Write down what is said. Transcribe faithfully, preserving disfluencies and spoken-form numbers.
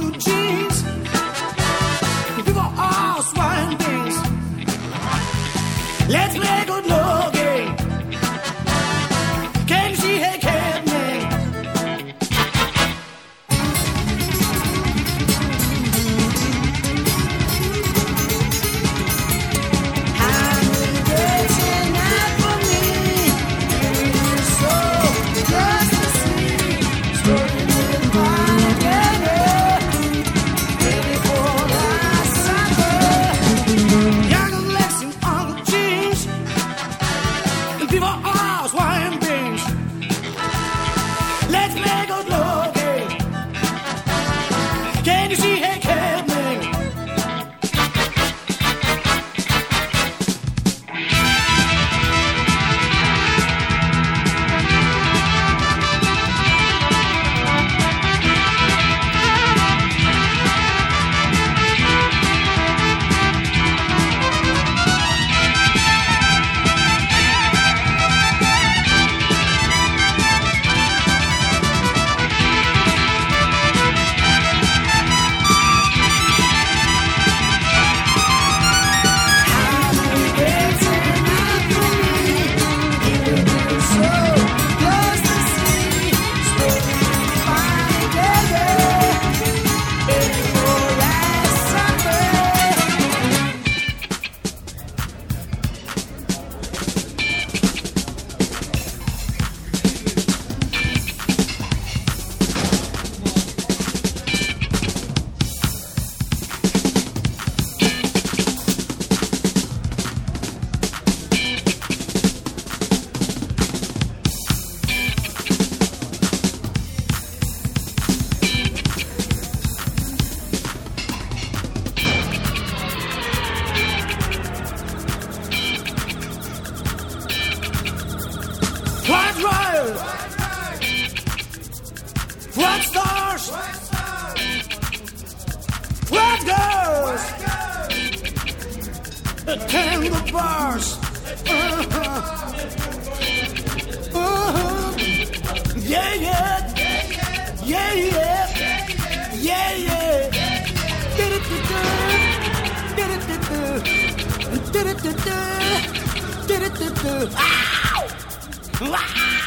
good jeans. People are swine things. Let's play a good love game. Can you see hey cat man? I'm dancing out for me. It's so just to see. Story with my together. Ready for the summer. Young legs and uncle jeans. And people are swine things. Let's make a love game. Can you see hey cat man? White Riot, White Stars, White Girls, attend the bars. Uh-huh. Uh-huh. Yeah, yeah, yeah, yeah, yeah, yeah. Did-it-do-do, did-it-do-do, did-it-do-do, did-it-do-do. Ow! Wow!